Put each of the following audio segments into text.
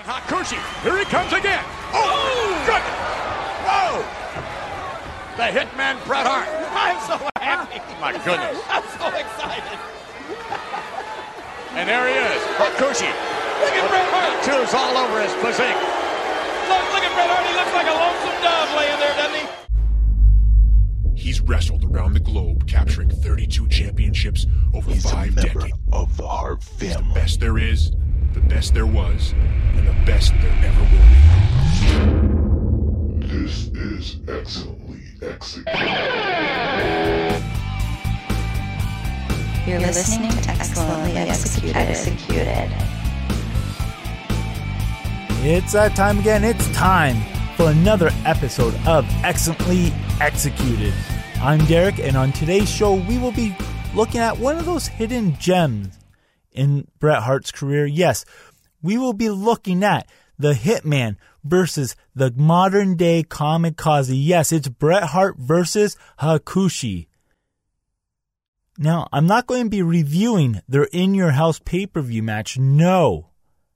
And Hakushi, here he comes again. Oh, goodness. Whoa. The hitman, Bret Hart. I'm so happy. My goodness. I'm so excited. And there he is, Hakushi. Look at Bret Hart. Tattoos all over his physique. Look at Bret Hart. He looks like a lonesome dove laying there, doesn't he? He's wrestled around the globe, capturing 32 championships over 5 decades. Of the Hart family. He's the best there is, the best there was, and the best there ever will be. This is excellently executed. You're listening to Excellently Executed. It's that time again. It's time for another episode of Excellently Executed. I'm Derek, and on today's show, we will be looking at one of those hidden gems in Bret Hart's career. Yes, we will be looking at the Hitman versus the modern-day Kamikaze. Yes, it's Bret Hart versus Hakushi. Now, I'm not going to be reviewing their In Your House pay-per-view match. No.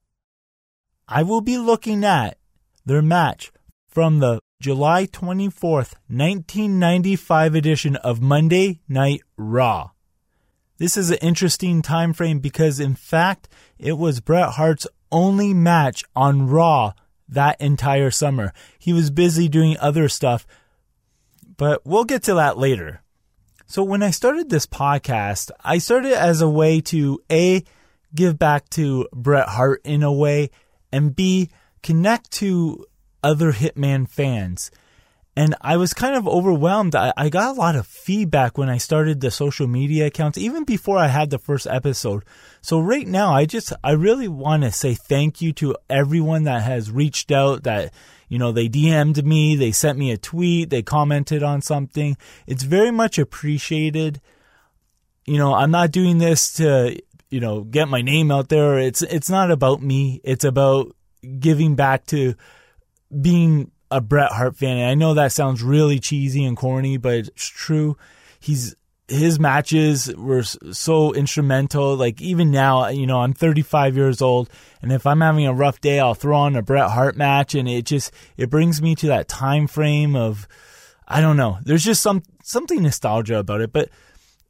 I will be looking at their match from the July 24th, 1995 edition of Monday Night Raw. This is an interesting time frame because, in fact, it was Bret Hart's only match on Raw that entire summer. He was busy doing other stuff, but we'll get to that later. So when I started this podcast, I started as a way to A, give back to Bret Hart in a way, and B, connect to other Hitman fans. And I was kind of overwhelmed. I got a lot of feedback when I started the social media accounts, even before I had the first episode. So right now, I really want to say thank you to everyone that has reached out, that, you know, they DM'd me, they sent me a tweet, they commented on something. It's very much appreciated. You know, I'm not doing this to, you know, get my name out there. It's not about me. It's about giving back to being a Bret Hart fan. And I know that sounds really cheesy and corny, but it's true. His matches were so instrumental. Like, even now, you know, I'm 35 years old, and if I'm having a rough day, I'll throw on a Bret Hart match, and it brings me to that time frame of, I don't know, there's just something nostalgia about it. But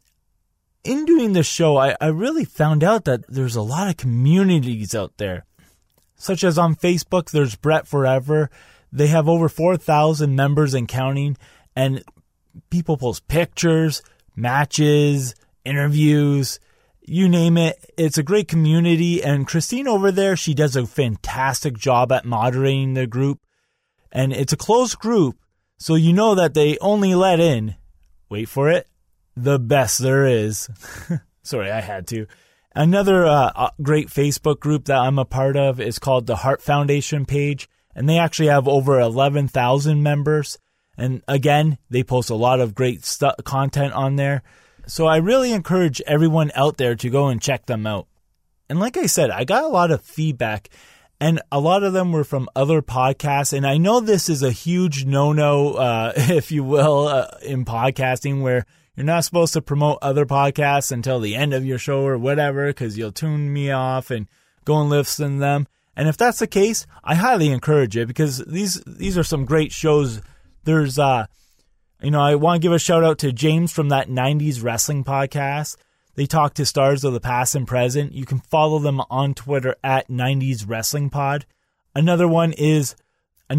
in doing this show, I really found out that there's a lot of communities out there, such as on Facebook, there's Bret Forever. They have over 4,000 members and counting, and people post pictures, matches, interviews, you name it. It's a great community, and Christine over there, she does a fantastic job at moderating the group, and it's a closed group, so you know that they only let in, wait for it, the best there is. Sorry, I had to. Another great Facebook group that I'm a part of is called the Hart Foundation page, and they actually have over 11,000 members. And again, they post a lot of great content on there. So I really encourage everyone out there to go and check them out. And like I said, I got a lot of feedback, and a lot of them were from other podcasts. And I know this is a huge no-no, if you will, in podcasting, where you're not supposed to promote other podcasts until the end of your show or whatever, because you'll tune me off and go and listen to them. And if that's the case, I highly encourage it, because these are some great shows. There's, I want to give a shout out to James from that 90s wrestling podcast. They talk to stars of the past and present. You can follow them on Twitter at 90s Wrestling Pod. Another one is the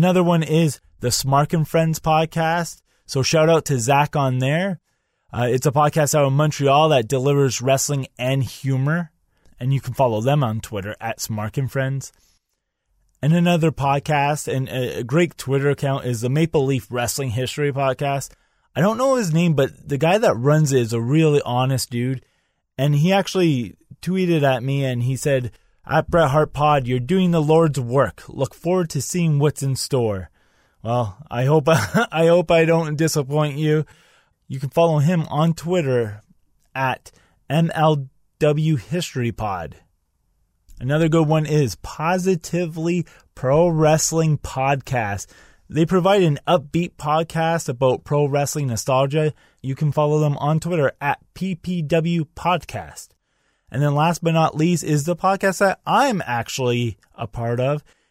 Smark and Friends podcast. So shout out to Zach on there. It's a podcast out of Montreal that delivers wrestling and humor, and you can follow them on Twitter at Smark and Friends. And another podcast and a great Twitter account is the Maple Leaf Wrestling History podcast. I don't know his name, but the guy that runs it is a really honest dude, and he actually tweeted at me and he said, "At Bret Hart Pod, you're doing the Lord's work. Look forward to seeing what's in store." Well, I hope I don't disappoint you. You can follow him on Twitter at MLW History Pod. Another good one is Positively Pro Wrestling Podcast. They provide an upbeat podcast about pro wrestling nostalgia. You can follow them on Twitter at PPW Podcast. And then last but not least is the podcast that I'm actually a part of,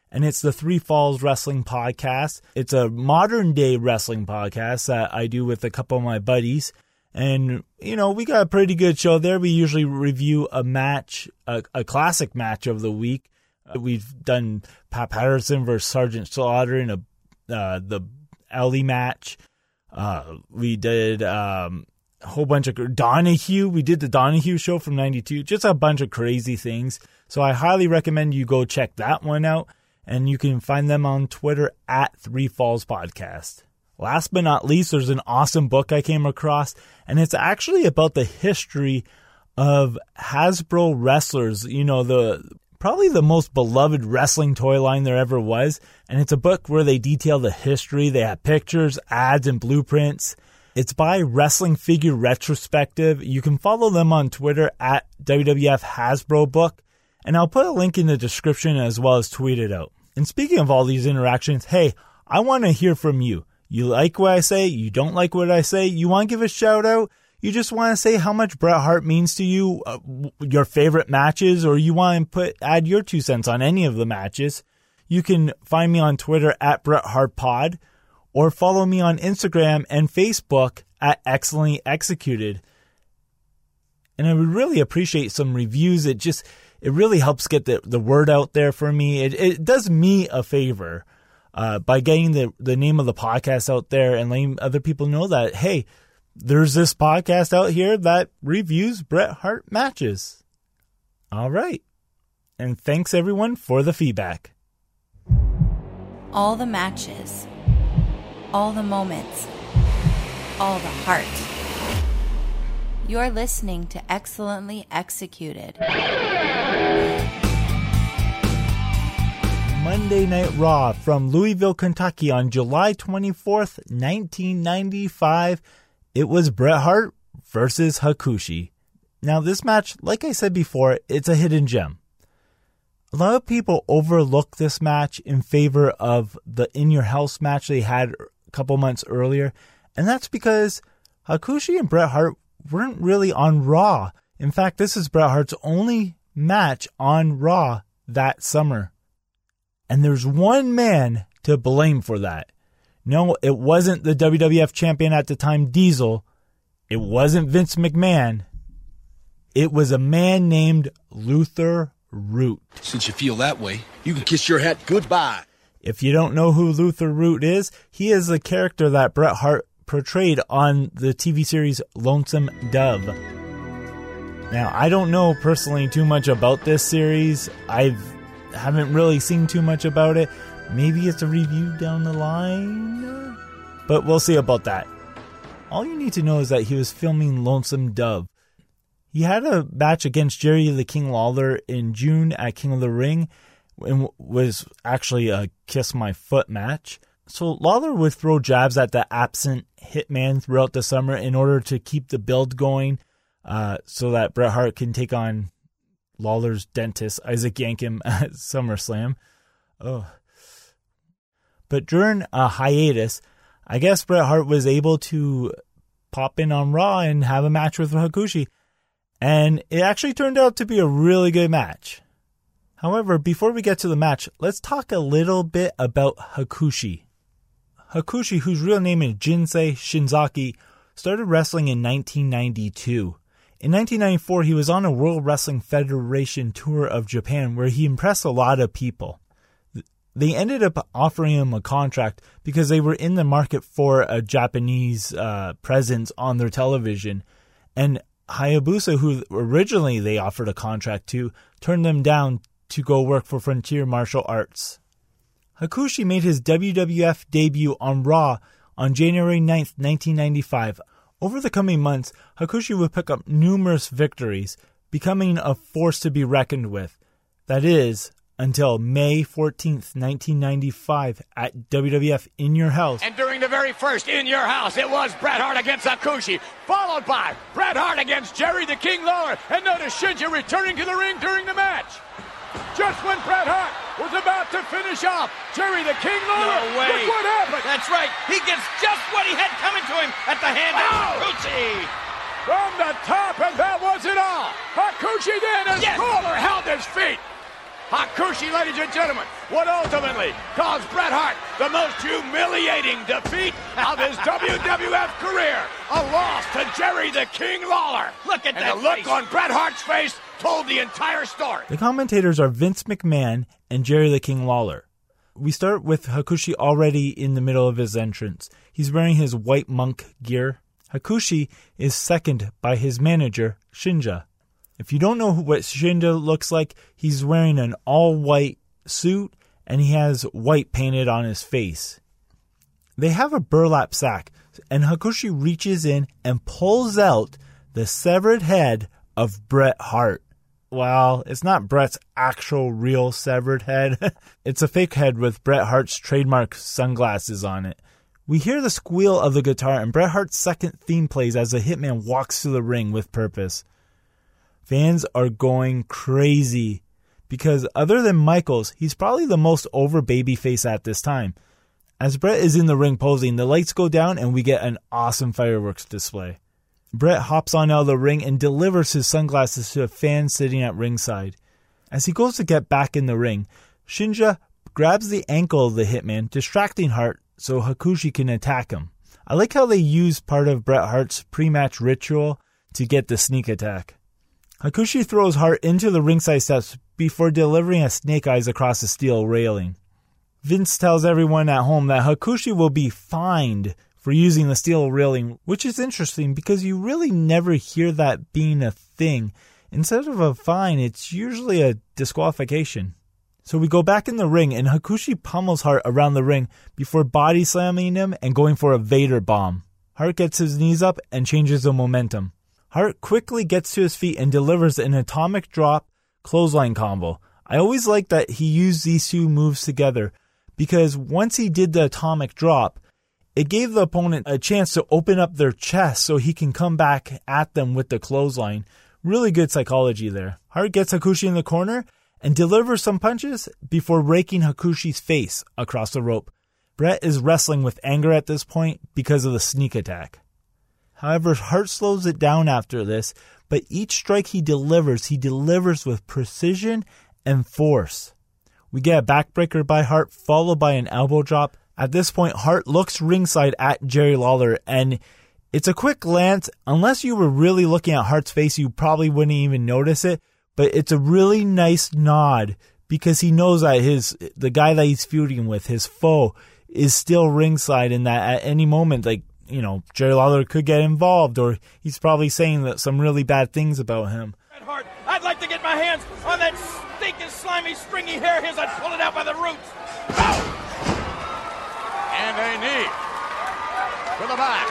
and it's the Three Falls Wrestling Podcast. It's a modern-day wrestling podcast that I do with a couple of my buddies. And, we got a pretty good show there. We usually review a match, a classic match of the week. We've done Pat Patterson versus Sergeant Slaughter in the Alley match. We did a whole bunch of Donahue. We did the Donahue show from 92. Just a bunch of crazy things. So I highly recommend you go check that one out. And you can find them on Twitter at Three Falls Podcast. Last but not least, there's an awesome book I came across, and it's actually about the history of Hasbro wrestlers, probably the most beloved wrestling toy line there ever was. And it's a book where they detail the history. They have pictures, ads, and blueprints. It's by Wrestling Figure Retrospective. You can follow them on Twitter at WWF Hasbro Book, and I'll put a link in the description as well as tweet it out. And speaking of all these interactions, hey, I want to hear from you. You like what I say? You don't like what I say? You want to give a shout out? You just want to say how much Bret Hart means to you, your favorite matches, or you want to add your 2 cents on any of the matches? You can find me on Twitter at Bret Hart Pod, or follow me on Instagram and Facebook at Excellently Executed. And I would really appreciate some reviews. It really helps get the word out there for me. It does me a favor. By getting the name of the podcast out there and letting other people know that, hey, there's this podcast out here that reviews Bret Hart matches. All right. And thanks, everyone, for the feedback. All the matches, all the moments, all the heart. You're listening to Excellently Executed. Monday Night Raw from Louisville, Kentucky on July 24th, 1995. It was Bret Hart versus Hakushi. Now this match, like I said before, it's a hidden gem. A lot of people overlook this match in favor of the In Your House match they had a couple months earlier, and that's because Hakushi and Bret Hart weren't really on Raw. In fact, this is Bret Hart's only match on Raw that summer. And there's one man to blame for that. No, it wasn't the WWF champion at the time, Diesel. It wasn't Vince McMahon. It was a man named Luther Root. Since you feel that way, you can kiss your hat goodbye. If you don't know who Luther Root is, he is the character that Bret Hart portrayed on the TV series Lonesome Dove. Now, I don't know personally too much about this series. Haven't really seen too much about it. Maybe it's a review down the line, but we'll see about that. All you need to know is that he was filming Lonesome Dove. He had a match against Jerry the King Lawler in June at King of the Ring, and was actually a Kiss My Foot match. So Lawler would throw jabs at the absent Hitman throughout the summer in order to keep the build going, so that Bret Hart can take on Lawler's dentist, Isaac Yankem, at SummerSlam. Oh. But during a hiatus, I guess Bret Hart was able to pop in on Raw and have a match with Hakushi. And it actually turned out to be a really good match. However, before we get to the match, let's talk a little bit about Hakushi. Hakushi, whose real name is Jinsei Shinzaki, started wrestling in 1992. In 1994, he was on a World Wrestling Federation tour of Japan where he impressed a lot of people. They ended up offering him a contract because they were in the market for a Japanese presence on their television. And Hayabusa, who originally they offered a contract to, turned them down to go work for Frontier Martial Arts. Hakushi made his WWF debut on Raw on January 9th, 1995. Over the coming months, Hakushi would pick up numerous victories, becoming a force to be reckoned with. That is, until May 14th, 1995 at WWF In Your House. And during the very first In Your House, it was Bret Hart against Hakushi, followed by Bret Hart against Jerry the King Lawler. And notice Shinja returning to the ring during the match. Just when Bret Hart was about to finish off Jerry the King Lawler, No way. look what happened. That's right. He gets just what he had coming to him at the hand of Hakushi. From the top, and that wasn't all. Hakushi then, as Yes. Lawler held his feet. Hakushi, ladies and gentlemen, would ultimately cause Bret Hart the most humiliating defeat of his WWF career. A loss to Jerry the King Lawler. Look at that And the look face. on Bret Hart's face told the entire story. The commentators are Vince McMahon and Jerry the King Lawler. We start with Hakushi already in the middle of his entrance. He's wearing his white monk gear. Hakushi is seconded by his manager, Shinja. If you don't know what Shinja looks like, he's wearing an all-white suit and he has white painted on his face. They have a burlap sack, and Hakushi reaches in and pulls out the severed head of Bret Hart. Well, it's not Bret's actual real severed head. It's a fake head with Bret Hart's trademark sunglasses on it. We hear the squeal of the guitar, and Bret Hart's second theme plays as the Hitman walks to the ring with purpose. Fans are going crazy because other than Michaels, he's probably the most over babyface at this time. As Bret is in the ring posing, the lights go down and we get an awesome fireworks display. Bret hops on out of the ring and delivers his sunglasses to a fan sitting at ringside. As he goes to get back in the ring, Shinja grabs the ankle of the Hitman, distracting Hart so Hakushi can attack him. I like how they use part of Bret Hart's pre-match ritual to get the sneak attack. Hakushi throws Hart into the ringside steps before delivering a snake eyes across the steel railing. Vince tells everyone at home that Hakushi will be fined for using the steel railing, which is interesting because you really never hear that being a thing. Instead of a fine, it's usually a disqualification. So we go back in the ring and Hakushi pummels Hart around the ring before body slamming him and going for a Vader bomb. Hart gets his knees up and changes the momentum. Hart quickly gets to his feet and delivers an atomic drop clothesline combo. I always like that he used these two moves together because once he did the atomic drop, it gave the opponent a chance to open up their chest so he can come back at them with the clothesline. Really good psychology there. Hart gets Hakushi in the corner and delivers some punches before raking Hakushi's face across the rope. Bret is wrestling with anger at this point because of the sneak attack. However, Hart slows it down after this, but each strike he delivers with precision and force. We get a backbreaker by Hart, followed by an elbow drop. At this point, Hart looks ringside at Jerry Lawler, and it's a quick glance. Unless you were really looking at Hart's face, you probably wouldn't even notice it, but it's a really nice nod because he knows that the guy that he's feuding with, his foe, is still ringside and that at any moment, Jerry Lawler could get involved, or he's probably saying that some really bad things about him. Bret Hart, I'd like to get my hands on that stinking, slimy, stringy hair of his. I'd pull it out by the roots. Oh! And a knee to the back.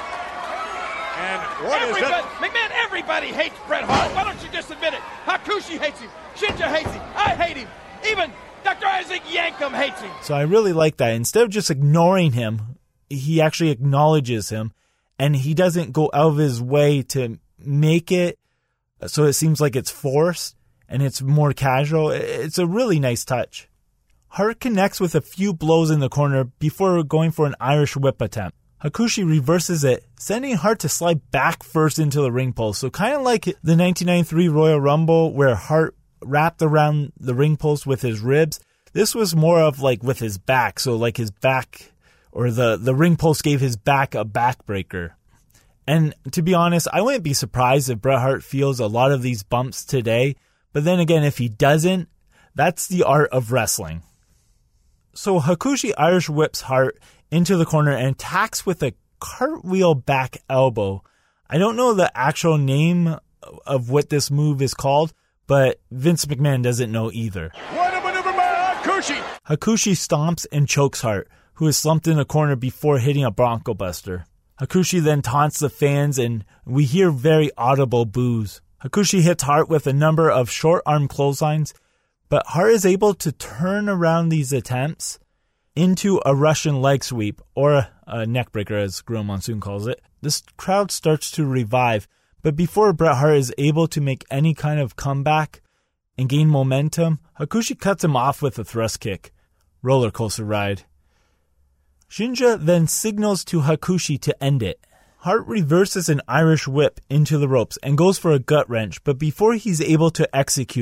And what is it? McMahon, everybody hates Bret Hart. Why don't you just admit it? Hakushi hates him. Shinja hates him. I hate him. Even Dr. Isaac Yankem hates him. So I really like that. Instead of just ignoring him, he actually acknowledges him, and he doesn't go out of his way to make it so it seems like it's forced and it's more casual. It's a really nice touch. Hart connects with a few blows in the corner before going for an Irish whip attempt. Hakushi reverses it, sending Hart to slide back first into the ring post. So kind of like the 1993 Royal Rumble where Hart wrapped around the ring post with his ribs. This was more of like with his back. So like his back, or the ring post gave his back a backbreaker. And to be honest, I wouldn't be surprised if Bret Hart feels a lot of these bumps today. But then again, if he doesn't, that's the art of wrestling. So Hakushi Irish whips Hart into the corner and attacks with a cartwheel back elbow. I don't know the actual name of what this move is called, but Vince McMahon doesn't know either. What a maneuver by Hakushi! Hakushi stomps and chokes Hart, who is slumped in a corner before hitting a Bronco Buster. Hakushi then taunts the fans, and we hear very audible boos. Hakushi hits Hart with a number of short arm clotheslines, but Hart is able to turn around these attempts into a Russian leg sweep, or a neck breaker as Gorilla Monsoon calls it. This crowd starts to revive, but before Bret Hart is able to make any kind of comeback and gain momentum, Hakushi cuts him off with a thrust kick. Roller coaster ride. Shinja then signals to Hakushi to end it. Hart reverses an Irish whip into the ropes and goes for a gut wrench, but before he's able to execute it,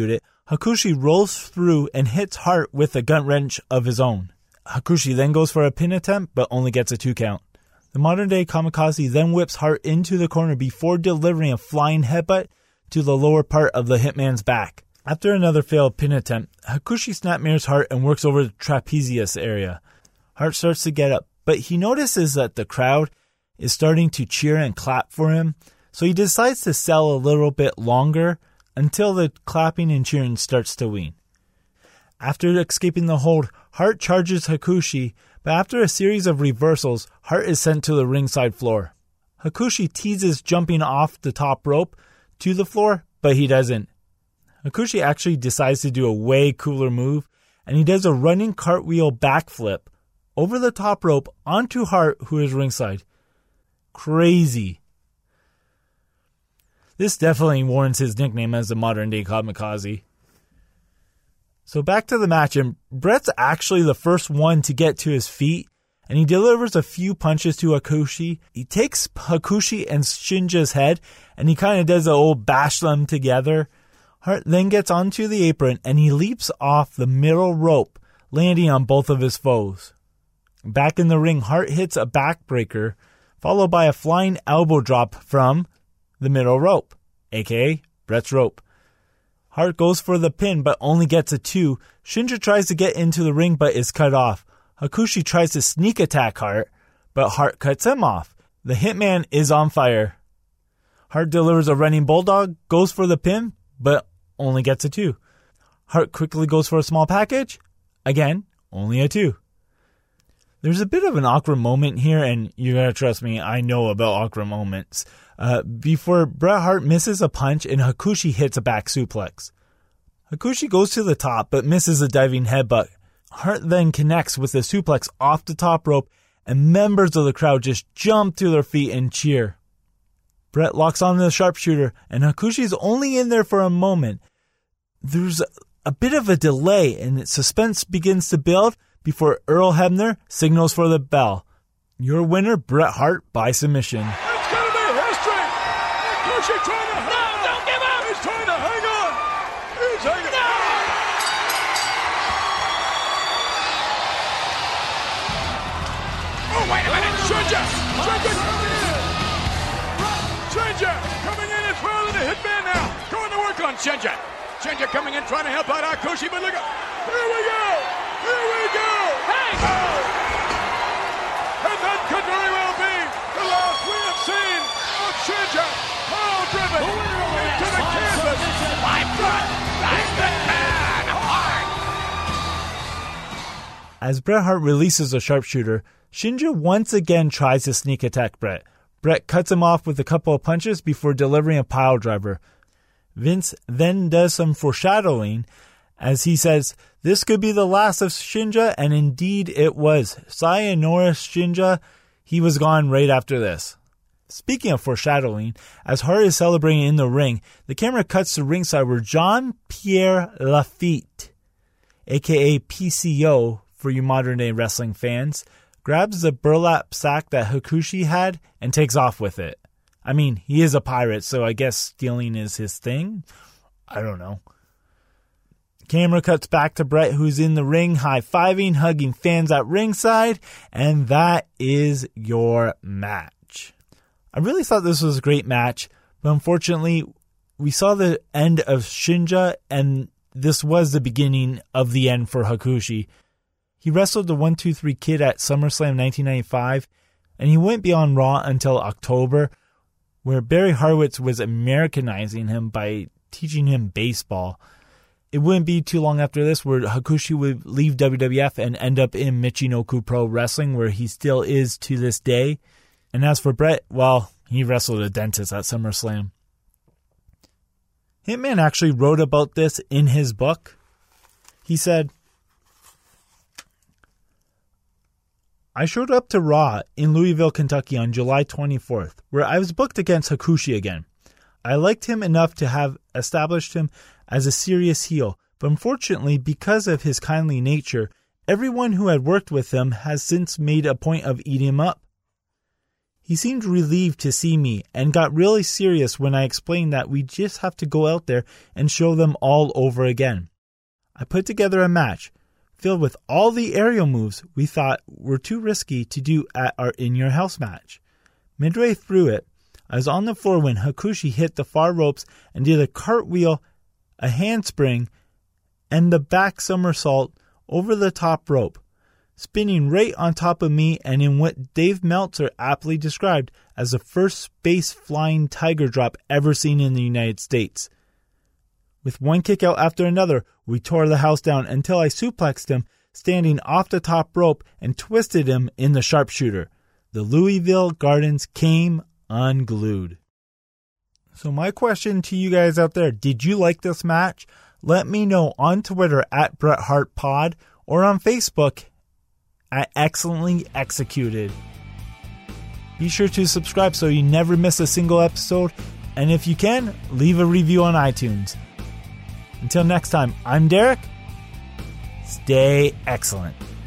Hakushi rolls through and hits Hart with a gut wrench of his own. Hakushi then goes for a pin attempt, but only gets a 2 count. The modern-day Kamikaze then whips Hart into the corner before delivering a flying headbutt to the lower part of the Hitman's back. After another failed pin attempt, Hakushi snapmares Hart and works over the trapezius area. Hart starts to get up, but he notices that the crowd is starting to cheer and clap for him, so he decides to sell a little bit longer until the clapping and cheering starts to wane. After escaping the hold, Hart charges Hakushi, but after a series of reversals, Hart is sent to the ringside floor. Hakushi teases jumping off the top rope to the floor, but he doesn't. Hakushi actually decides to do a way cooler move, and he does a running cartwheel backflip over the top rope onto Hart, who is ringside. Crazy. This definitely warrants his nickname as the modern-day Kamikaze. So back to the match, and Bret's actually the first one to get to his feet, and he delivers a few punches to Hakushi. He takes Hakushi and Shinja's head, and he kind of does an old bash them together. Hart then gets onto the apron, and he leaps off the middle rope, landing on both of his foes. Back in the ring, Hart hits a backbreaker, followed by a flying elbow drop from the middle rope, aka Bret's rope. Hart goes for the pin, but only gets a 2. Shinja tries to get into the ring, but is cut off. Hakushi tries to sneak attack Hart, but Hart cuts him off. The Hitman is on fire. Hart delivers a running bulldog, goes for the pin, but only gets a 2. Hart quickly goes for a small package. Again, only a 2. There's a bit of an awkward moment here, and you gotta trust me, I know about awkward moments. Before Bret Hart misses a punch and Hakushi hits a back suplex. Hakushi goes to the top but misses a diving headbutt. Hart then connects with a suplex off the top rope, and members of the crowd just jump to their feet and cheer. Bret locks on the sharpshooter, and Hakushi's only in there for a moment. There's a bit of a delay, and suspense begins to build before Earl Hebner signals for the bell. Your winner, Bret Hart, by submission. It's going to be history! Hakushi trying to hang on! Don't give up! He's trying to hang on! He's hanging on! Oh, wait a minute! Shinja! Shinja coming in as well in the Hitman now! Going to work on Shinja! Shinja coming in trying to help out Hakushi, but look at... Here we go! Here we go! Hey! Oh! And that could very well be the last we have seen of Shinja, power-driven into the canvas. My front, like the man, Hart. As Bret Hart releases a sharpshooter, Shinja once again tries to sneak attack Bret. Bret cuts him off with a couple of punches before delivering a pile driver. Vince then does some foreshadowing as he says, "This could be the last of Shinja," and indeed it was. Sayonara Shinja, he was gone right after this. Speaking of foreshadowing, as Hart is celebrating in the ring, the camera cuts to ringside where Jean-Pierre Lafitte, aka PCO for you modern day wrestling fans, grabs the burlap sack that Hakushi had and takes off with it. I mean, he is a pirate, so I guess stealing is his thing? I don't know. Camera cuts back to Bret, who's in the ring, high-fiving, hugging fans at ringside, and that is your match. I really thought this was a great match, but unfortunately, we saw the end of Shinja, and this was the beginning of the end for Hakushi. He wrestled the 1-2-3 Kid at SummerSlam 1995, and he went beyond Raw until October, where Barry Horowitz was Americanizing him by teaching him baseball. It wouldn't be too long after this where Hakushi would leave WWF and end up in Michinoku Pro Wrestling, where he still is to this day. And as for Bret, well, he wrestled a dentist at SummerSlam. Hitman actually wrote about this in his book. He said, "I showed up to Raw in Louisville, Kentucky on July 24th, where I was booked against Hakushi again. I liked him enough to have established him as a serious heel, but unfortunately, because of his kindly nature, everyone who had worked with him has since made a point of eating him up. He seemed relieved to see me and got really serious when I explained that we just have to go out there and show them all over again. I put together a match filled with all the aerial moves we thought were too risky to do at our In Your House match. Midway through it, I was on the floor when Hakushi hit the far ropes and did a cartwheel, a handspring, and the back somersault over the top rope, spinning right on top of me and in what Dave Meltzer aptly described as the first space flying tiger drop ever seen in the United States. With one kick out after another, we tore the house down until I suplexed him, standing off the top rope, and twisted him in the sharpshooter. The Louisville Gardens came unglued. So my question to you guys out there, did you like this match? Let me know on Twitter at Bret Hart Pod or on Facebook at Excellently Executed. Be sure to subscribe so you never miss a single episode, and if you can, leave a review on iTunes. Until next time, I'm Derek. Stay excellent.